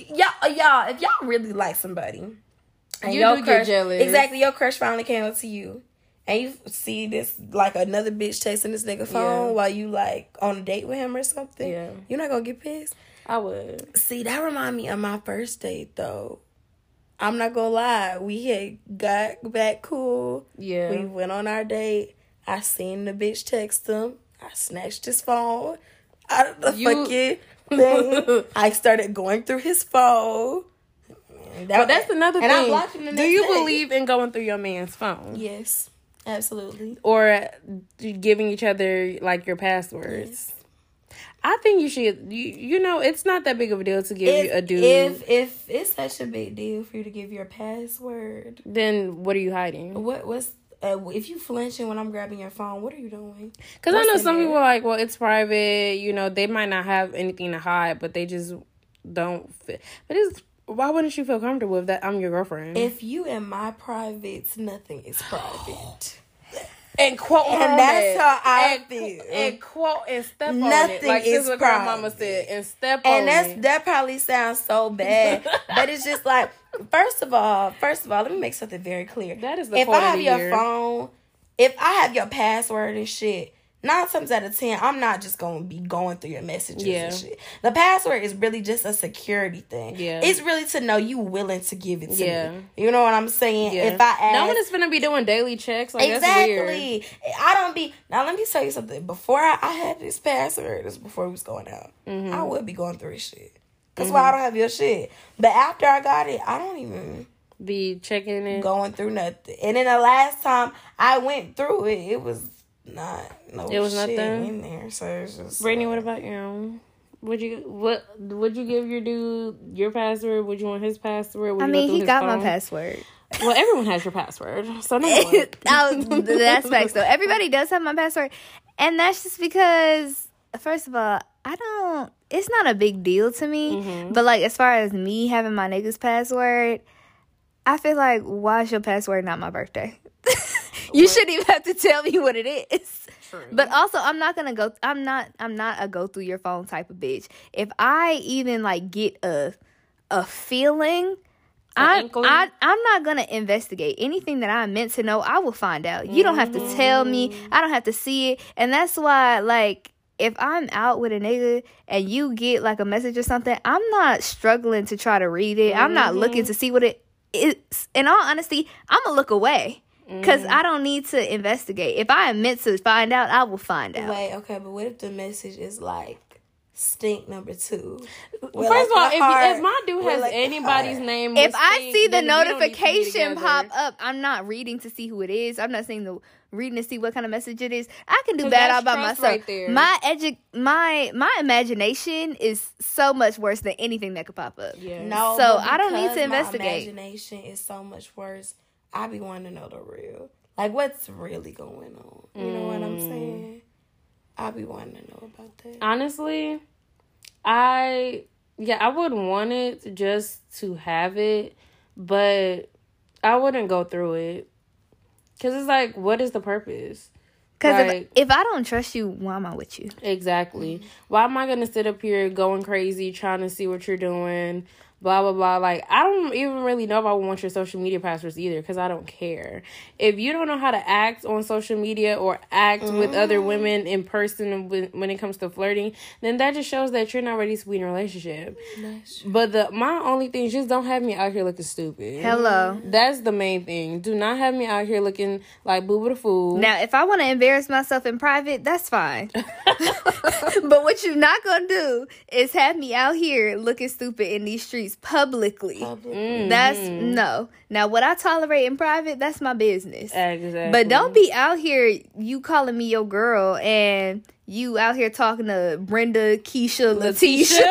Y'all, if y'all really like somebody. And you your do crush, get jealous. Exactly. Your crush finally came up to you. And you see this, like, another bitch texting this nigga phone while you, like, on a date with him or something. Yeah. You're not gonna get pissed? I would. See, that remind me of my first date, though. I'm not gonna lie. We had got back cool. Yeah. We went on our date. I seen the bitch text him. I snatched his phone out of the fucking thing. I started going through his phone. But that's another thing. I blocked him the Do next you day. believe in going through your man's phone? Yes. Absolutely. Or giving each other, like, your passwords? Yes. I think you should. You know, it's not that big of a deal to give a dude. If it's such a big deal for you to give your password, then what are you hiding? what's if you flinching when I'm grabbing your phone, what are you doing? Because I know some people are like, well, it's private. You know, they might not have anything to hide, but they just don't fit. But why wouldn't you feel comfortable if that I'm your girlfriend? If you in my privates, nothing is private. And quote And on that's that. how I feel. And quote and step on it. Nothing Like is Sister private. Mama said, and step on And it. that probably sounds so bad, but it's just like, first of all, let me make something very clear. That is the if quote I of have the your year. phone, if I have your password and shit, 9 times out of 10, I'm not just gonna be going through your messages and shit. The password is really just a security thing. Yeah. It's really to know you willing to give it to Yeah. me. You know what I'm saying? Yeah. If I ask, no one is gonna be doing daily checks. Like, that's weird. exactly. I don't be. Now, let me tell you something. Before I had this password, this before we was going out, I would be going through his shit. That's why I don't have your shit. But after I got it, I don't even Be checking it. going through nothing. And then the last time I went through it, it was not It was shit nothing? in there. So it's just Brittany, what about you? Would you give your dude your password? Would you want his password? Would I you go mean, through he his got phone? my password. Well, everyone has your password, so no one. That's facts though. Everybody does have my password, and that's just because, first of all, it's not a big deal to me. But like, as far as me having my nigga's password, I feel like, why is your password not my birthday? You shouldn't even have to tell me what it is. True. But also, I'm not a go through your phone type of bitch. If I even like get a feeling, I'm not gonna investigate anything that I'm meant to know. I will find out. You don't have to tell me. I don't have to see it. And that's why, like, if I'm out with a nigga and you get like a message or something, I'm not struggling to try to read it. I'm not looking to see what it is. In all honesty, I'm gonna look away. Because I don't need to investigate. If I am meant to find out, I will find out. Wait, okay, but what if the message is like stink number 2? First of all, if my dude has anybody's name, If I stink, see the then we don't need to be notification together. pop up, I'm not reading to see who it is. I'm not saying reading to see what kind of message it is. I can do 'Cause that that's all by trust myself. right there. My imagination is so much worse than anything that could pop up. Yeah. No, So but I don't need because to investigate. My imagination is so much worse. I be wanting to know the real. Like, what's really going on? You know what I'm saying? I be wanting to know about that. Honestly, I would want it just to have it, but I wouldn't go through it. Because it's like, what is the purpose? Because Like, if I don't trust you, why am I with you? exactly. Why am I going to sit up here going crazy, trying to see what you're doing, blah, blah, blah. Like, I don't even really know if I would want your social media passwords either, because I don't care. If you don't know how to act on social media or act with other women in person when it comes to flirting, then that just shows that you're not ready to be in a relationship. But my only thing is just don't have me out here looking stupid. Hello. That's the main thing. Do not have me out here looking like Boo the Fool. Now, if I want to embarrass myself in private, that's fine. But what you're not going to do is have me out here looking stupid in these streets publicly. That's no. Now, what I tolerate in private, that's my business. Exactly. But don't be out here, you calling me your girl, and you out here talking to Brenda, Keisha, Letitia.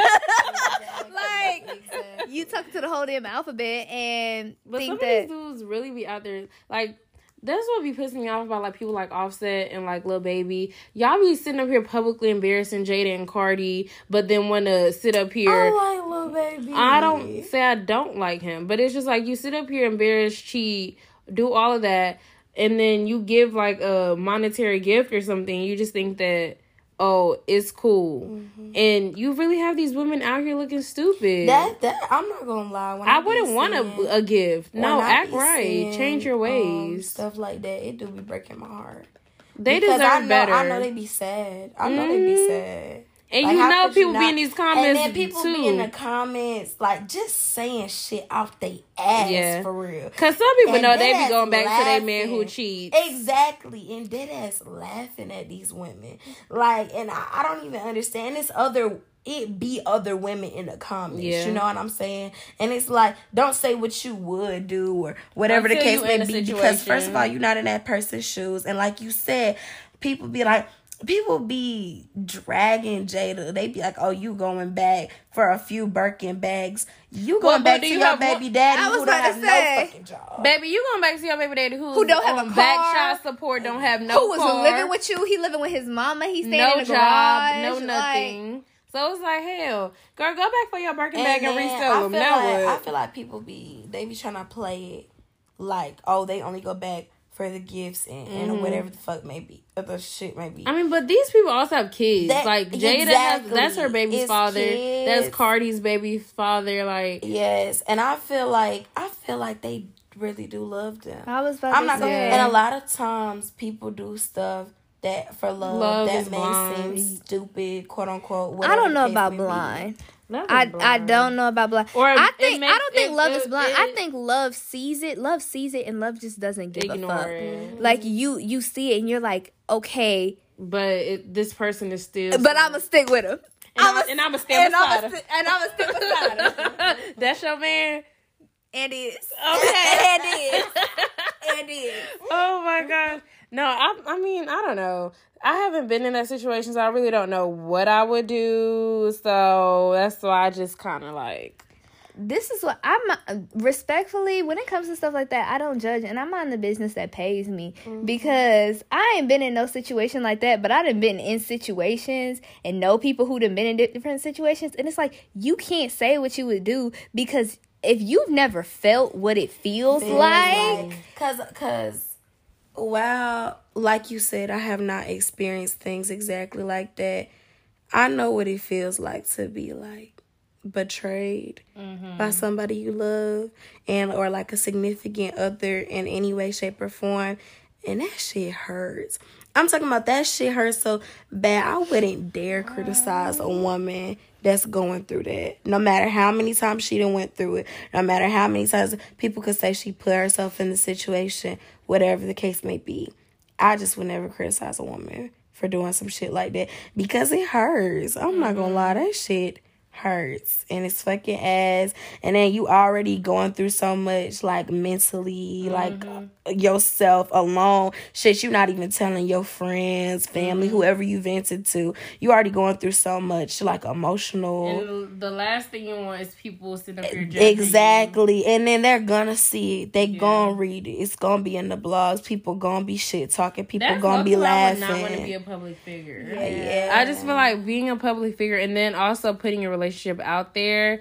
Like, you talking to the whole damn alphabet and But think some that... of these dudes really be out there, like, That's what be pissing me off about like people like Offset and like Lil Baby. Y'all be sitting up here publicly embarrassing Jada and Cardi, but then want to sit up here. I like Lil Baby. I don't say I don't like him, but it's just like you sit up here, embarrass, cheat, do all of that, and then you give like a monetary gift or something. You just think that, oh, it's cool. And you really have these women out here looking stupid. That I'm not gonna lie. When I wouldn't want a gift. No, act right. Seeing, change your ways. Stuff like that, it do be breaking my heart. They deserve better. I know they be sad. They be sad. And like, you know people be in these comments and then people too. be in the comments like just saying shit off they ass for real. Cause some people know they be going back to their man who cheats. Exactly, and dead ass laughing at these women. Like, and I don't even understand it be other women in the comments. Yeah. You know what I'm saying? And it's like, don't say what you would do or whatever the case may be. Because first of all, you're not in that person's shoes. And like you said, people be dragging Jada. They be like, oh, you going back for a few Birkin bags. You going back to your baby daddy who don't have no fucking job. Baby, you going back to your baby daddy who don't have a car. Back child support, don't have no who was car. living with you. He living with his mama. He staying no in the job, garage. No nothing. Like, so it's like, hell, girl, go back for your Birkin bag and resell them. I feel like people be trying to play it like, oh, they only go back for the gifts and whatever the fuck may be, the shit may be. I mean, but these people also have kids. Like Jada that's her baby's father. Kids. That's Cardi's baby's father. Like, yes, and I feel like they really do love them. I'm not gonna. And a lot of times people do stuff that for love that may seem stupid, quote unquote. I don't know about blind. I don't know about blind. I don't think love is blind. I think love sees it, and love just doesn't give a fuck. Like you see it and you're like, okay, but this person is still. But I'ma stick with him. And I'ma stand beside him. And I'ma stick beside him. That's your man. And is. Okay. And is. Oh my gosh. No, I mean, I don't know. I haven't been in that situation, so I really don't know what I would do. So that's why I just kind of like. This is what I'm respectfully, when it comes to stuff like that, I don't judge, and I'm on the business that pays me because I ain't been in no situation like that, but I done been in situations and know people who done been in different situations, and it's like, you can't say what you would do because if you've never felt what it feels like. Because well, like you said, I have not experienced things exactly like that. I know what it feels like to be like betrayed by somebody you love or like a significant other in any way, shape, or form. And that shit hurts. I'm talking about that shit hurts so bad. I wouldn't dare criticize a woman that's going through that. No matter how many times she done went through it. No matter how many times people could say she put herself in the situation. Whatever the case may be. I just would never criticize a woman for doing some shit like that. Because it hurts. I'm not gonna lie. That shit hurts. And it's fucking ass. And then you already going through so much, like, mentally, like, yourself alone. Shit, you're not even telling your friends, family, whoever you vented to. You already going through so much, like, emotional. And the last thing you want is people sitting up here judging exactly. You. And then they're gonna see it. They gonna read it. It's gonna be in the blogs. People gonna be shit talking. People gonna be laughing. I would not want to be a public figure. Yeah. I just feel like being a public figure and then also putting your relationship out there,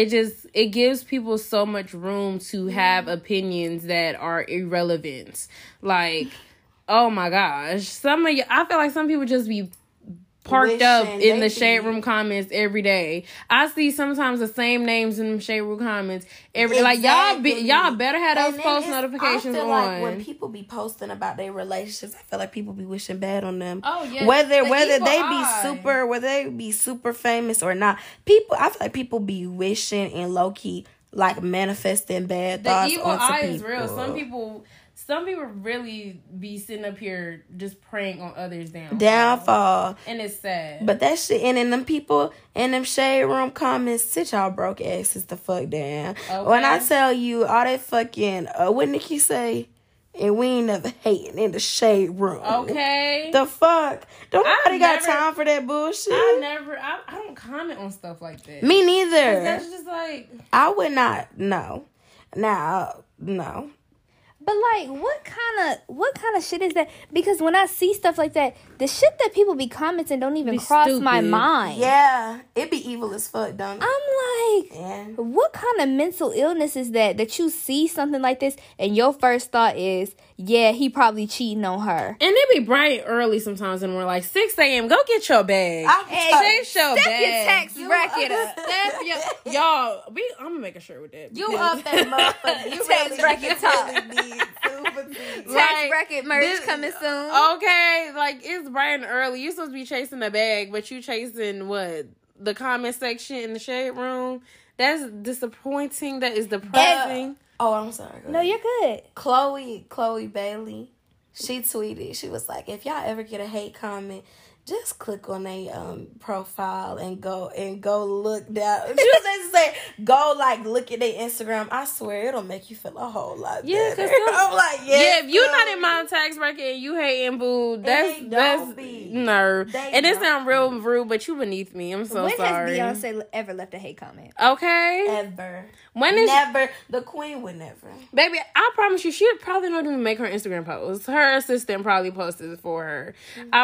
it gives people so much room to have opinions that are irrelevant. Like, oh my gosh, I feel like some people just be parked up in the shade room comments every day. I see sometimes the same names in the shade room comments every day. Like, y'all better have those post notifications on. Like when people be posting about their relationships, I feel like people be wishing bad on them. Oh yeah. Whether they be super famous or not, I feel like people be wishing and low key like manifesting bad thoughts onto people. The evil eye is real. Some people really be sitting up here just preying on others' downfall. And it's sad. But that shit, and then them people in them shade room comments, sit y'all broke asses the fuck down. Okay. When I tell you all that fucking, what Nikki say? And we ain't never hating in the shade room. Okay. The fuck? Don't nobody got time for that bullshit. I don't comment on stuff like that. Me neither. That's just like. I would not, no. Now, no. But like, what kind of shit is that? Because when I see stuff like that, the shit that people be commenting don't even cross my mind. Yeah, it be evil as fuck, don't it? I'm like, what kind of mental illness is that you see something like this and your first thought is, yeah, he probably cheating on her. And it be bright early sometimes, and we're like 6 a.m. Go get your bag. Chase your Step bag. your tax bracket up. Step your y'all. I'm gonna make a shirt with that. You up that motherfucker? You Tax really, bracket top. really need super tea. Tax bracket merch coming soon. Okay, like it's bright and early. You supposed to be chasing the bag, but you chasing what? The comment section in the shade room. That's disappointing. That is depressing. Oh, I'm sorry. No, you're good. Chloe Bailey, she tweeted. She was like, if y'all ever get a hate comment, just click on their profile and go look down. She was just say, go like look at their Instagram. I swear it'll make you feel a whole lot better. Cause I'm like, if you're not in my tax bracket and you hating boo, that's nerve. And it sounds real rude, but you beneath me. I'm so sorry. When has Beyonce ever left a hate comment? Okay. Ever. Never. The queen would never. Baby, I promise you, she'd probably not even make her Instagram post. Her assistant probably posted it for her.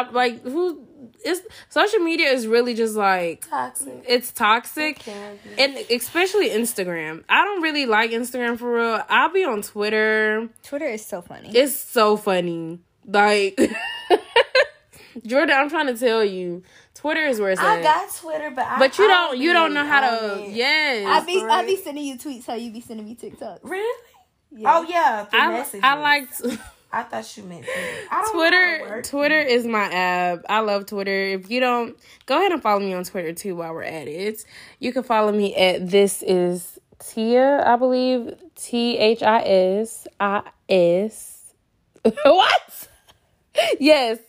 Social media is really just like toxic. It's toxic, and especially Instagram. I don't really like Instagram for real. I'll be on Twitter. Twitter is so funny. It's so funny. Like Jordan, I'm trying to tell you, Twitter is where it's at. I got Twitter, but you don't know how to. Yes, I be sending you tweets how you be sending me TikToks. Really? Yeah. Oh yeah, I like. I thought you meant Twitter is my app. I love Twitter. If you don't, go ahead and follow me on Twitter too while we're at it. You can follow me at This Is Tia, I believe. THISIS. What? Yes,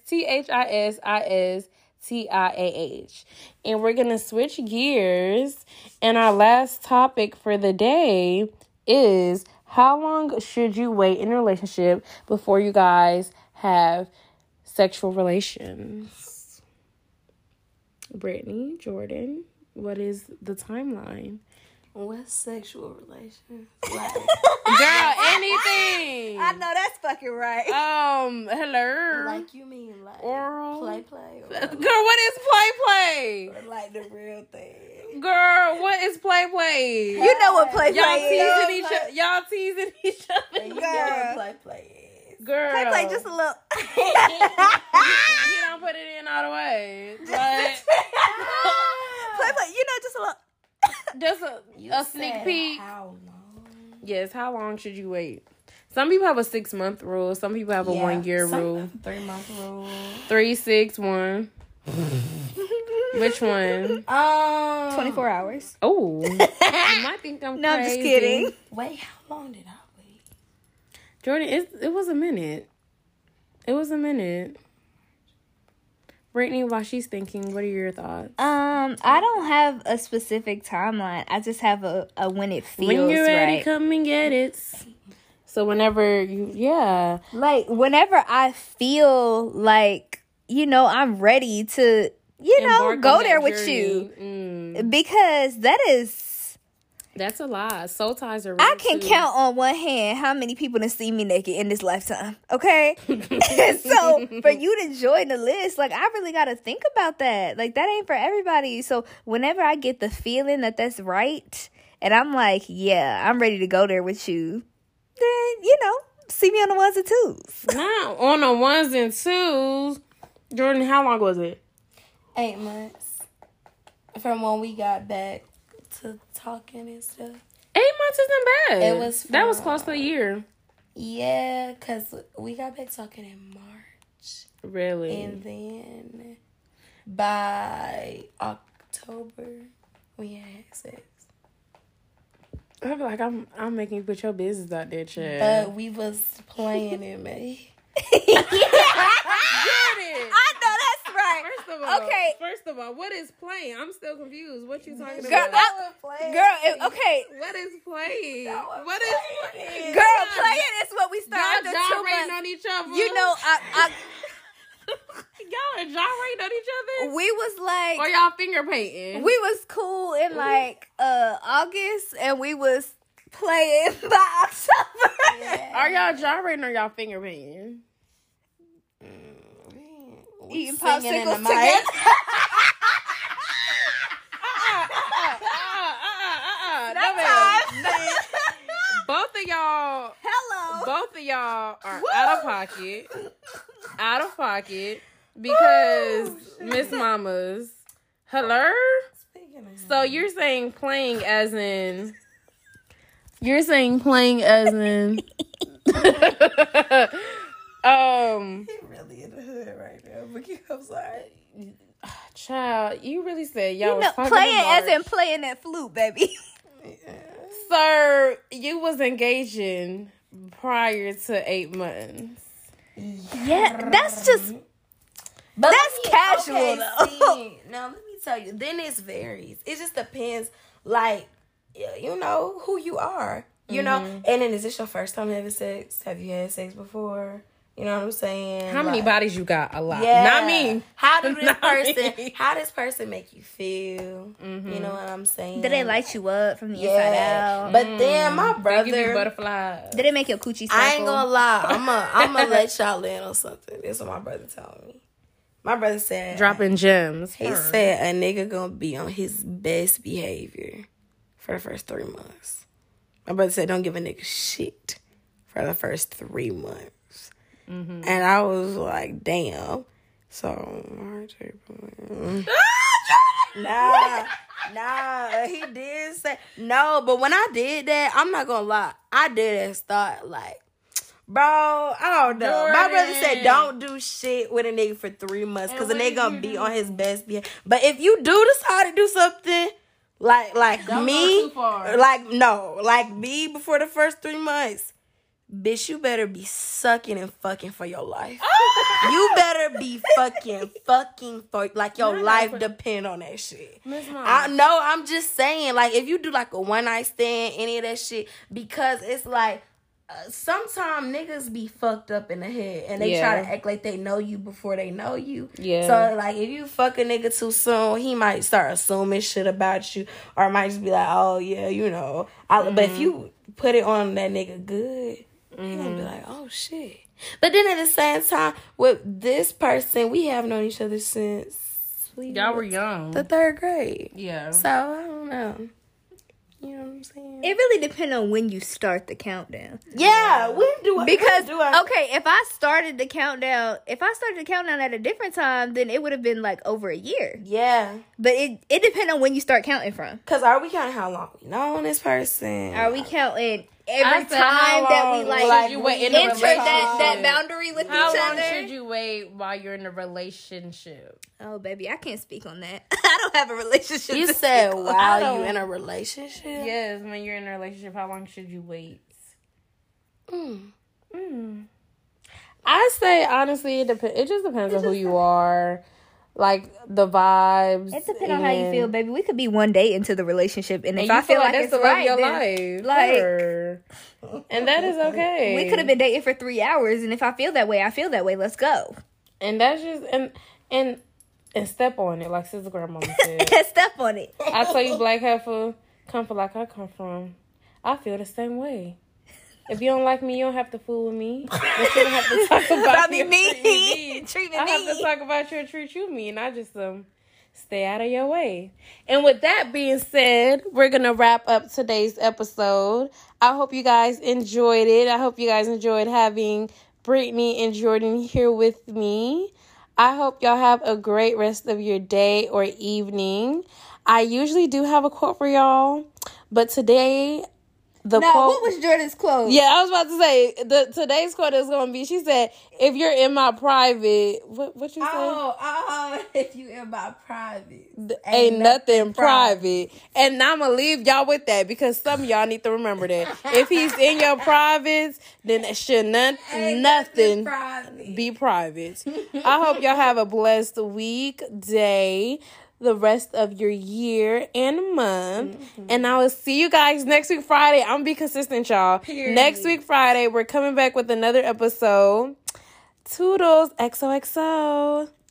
THISISTIAH. And we're going to switch gears. And our last topic for the day is, how long should you wait in a relationship before you guys have sexual relations? Brittany, Jordan, what is the timeline? What's sexual relations? Like, girl, anything. I know that's fucking right. Hello. Like you mean like oral play? Girl, what is play? Or like the real thing. Girl, what is play? You know what play is. Y'all teasing each other. You know what play is. Girl. Play just a little. You don't put it in all the way. But play, just a little. Just a sneak peek. How long? Yes, how long should you wait? Some people have a 6-month rule. Some people have a 1 year rule. 3-month rule. 3, 6, 1. Which one? 24 hours. Oh. You might think I'm crazy. No, I'm just kidding. Wait, how long did I wait? Jordan, it was a minute. It was a minute. Brittany, while she's thinking, what are your thoughts? I don't have a specific timeline. I just have a when it feels right. When you're ready, come and get it. So whenever like whenever I feel like, I'm ready to, go there with you. Because that's a lot. Soul ties are real I can count on one hand how many people have seen me naked in this lifetime. Okay? So for you to join the list, like, I really got to think about that. Like, that ain't for everybody. So whenever I get the feeling that that's right, and I'm like, yeah, I'm ready to go there with you, then, see me on the ones and twos. Now, on the ones and twos, Jordan, how long was it? 8 months. From when we got back to talking and stuff. 8 months isn't bad. That was close to a year. Yeah, because we got back talking in March. Really? And then by October, we had sex. I feel like I'm making you put your business out there, Chad. But we was playing in May. First of all, what is playing? I'm still confused. What you talking girl, about? Okay. What is playing? What is playing? Girl, playing is what we started. Y'all gyrating on each other. Y'all are gyrating on each other? We was like... Or y'all finger painting? We was cool in like August, and we was playing by October. Yeah. Are y'all gyrating or y'all finger painting? Eating Singing in the popsicles mic. together. Both of y'all. Hello. Both of y'all are out of pocket, because Miss Mama's. Hello? So you're saying playing as in. You're saying playing as in. He really in the hood right now. But I'm sorry. Child, you really said y'all You was know, talking playing about as in playing that flute, baby. Sir, you was engaging prior to 8 months. Yeah, that's just But that's casual though. see, now let me tell you. Then it varies. It just depends, like, you know, who you are. You know? And then is this your first time having sex? Have you had sex before? You know what I'm saying? How many bodies you got? A lot. Yeah. Not me. How do this Not person me. how this person make you feel? You know what I'm saying? Did they light you up from the inside out? But then my They give you brother, butterflies. Did it make your coochie sparkle? I ain't gonna lie, I'm gonna let y'all in on something. This is what my brother told me. My brother said Dropping gems. he said a nigga gonna be on his best behavior for the first 3 months. My brother said don't give a nigga shit for the first 3 months. And I was like, damn. So, nah, he did say, no, but when I did that, I'm not gonna lie, I did start like, bro, I don't know. My brother said don't do shit with a nigga for 3 months, because a nigga gonna be on his best behavior. But if you do decide to do something, like Don't me, go too far. like me before the first 3 months, bitch, you better be sucking and fucking for your life. You better be fucking for, like, your life depend on that shit. I know, I'm just saying, like, if you do, like, a one-night stand, any of that shit, because it's, like, sometimes niggas be fucked up in the head, and they try to act like they know you before they know you. Yeah. So, like, if you fuck a nigga too soon, he might start assuming shit about you, or might just be like, oh, yeah, you know. But if you put it on that nigga good, he gonna be like, oh, shit. But then at the same time, with this person, we have known each other since Y'all were young. the 3rd grade. Yeah. So, I don't know. You know what I'm saying? It really depends on when you start the countdown. Yeah, when do I? Because when do I, okay, if I started the countdown at a different time, then it would have been like over a year. yeah. But it depends on when you start counting from. Because are we counting how long we known this person? Are we counting I every said, how time that we long like should you wait in a enter that relationship? boundary with How each long other? should you wait while you're in a relationship? Oh, baby, I can't speak on that. I don't have a relationship. You to said speak on. while you in a relationship? Yes, when you're in a relationship, how long should you wait? I say honestly, it just depends on who you are, like the vibes. It depends on how you feel, baby. We could be one day into the relationship, and if And I you feel like that's it's the love right, of your then, life, like sure. And that is okay. we could have been dating for 3 hours, and if I feel that way, I feel that way. Let's go. and that's just and step on it, like Sister Grandmama said. Step on it. I tell you, black heifer, come from like I come from. I feel the same way. If you don't like me, you don't have to fool with me. But you don't have to talk about me. Treat I have to talk about you and treat you mean. I just stay out of your way. And with that being said, we're gonna wrap up today's episode. I hope you guys enjoyed it. I hope you guys enjoyed having Brittany and Jordan here with me. I hope y'all have a great rest of your day or evening. I usually do have a quote for y'all, but today the quote. What was Jordan's quote? Yeah, I was about to say today's quote is gonna be. She said, "If you're in my private, what you say? If you in my private, Ain't nothing private." And I'm gonna leave y'all with that because some of y'all need to remember that. If he's in your privates, then it should nothing private. be private. I hope y'all have a blessed week, day, the rest of your year and month. And I will see you guys next week Friday. I'm gonna be consistent, y'all. Period. Next week Friday, we're coming back with another episode. Toodles, XOXO.